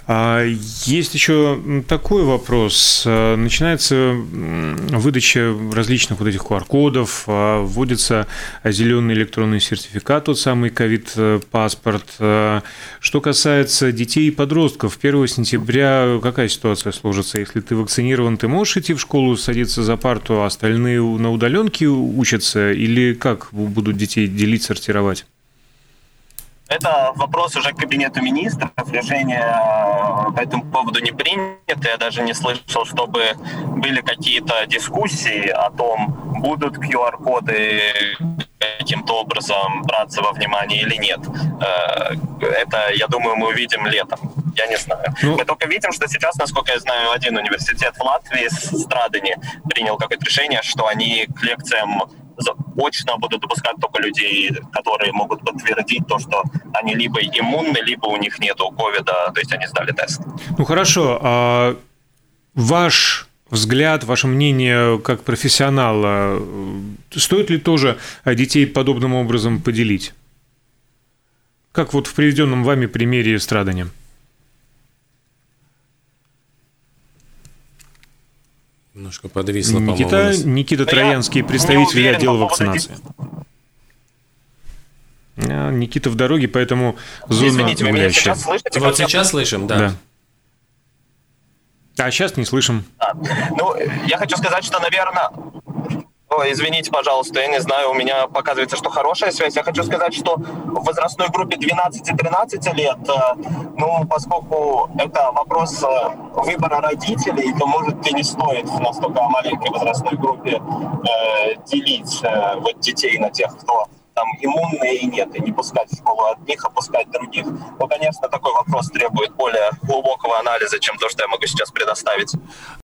Есть еще такой вопрос. Начинается выдача различных вот этих QR-кодов, вводится зеленый электронный сертификат, тот самый ковид-паспорт. Что касается детей и подростков, 1 сентября какая ситуация сложится? Если ты вакцинирован, ты можешь идти в школу, садиться за парту, а остальные на удаленке учатся? Или как будут детей делить, сортировать? Это вопрос уже к кабинету министров. Решение по этому поводу не принято. Я даже не слышал, чтобы были какие-то дискуссии о том, будут QR-коды каким-то образом браться во внимание или нет. Это, я думаю, мы увидим летом. Я не знаю. Мы только видим, что сейчас, насколько я знаю, один университет в Латвии, Страдани, принял какое-то решение, что они к лекциям очно будут допускать только людей, которые могут подтвердить то, что они либо иммунны, либо у них нету ковида, то есть они сдали тест. Ну хорошо, а ваш взгляд, ваше мнение как профессионала, стоит ли тоже детей подобным образом поделить? Как вот в приведенном вами примере Страдани? Немножко подвисло, по-моему. Никита Троянский, представитель отдела вакцинации. Никита в дороге, поэтому зона Извините, вы меня гулящая. сейчас слышите? Вот сейчас слышим, да. А сейчас не слышим. Я хочу сказать, что, наверное... извините, пожалуйста, я не знаю, у меня показывается, что хорошая связь. Я хочу сказать, что в возрастной группе 12-13 лет, поскольку это вопрос выбора родителей, то, может, и не стоит в настолько маленькой возрастной группе делить детей на тех, кто там иммунные и нет, и не пускать в школу одних, а пускать других. Конечно, такой вопрос требует более глубокого анализа, чем то, что я могу сейчас предоставить.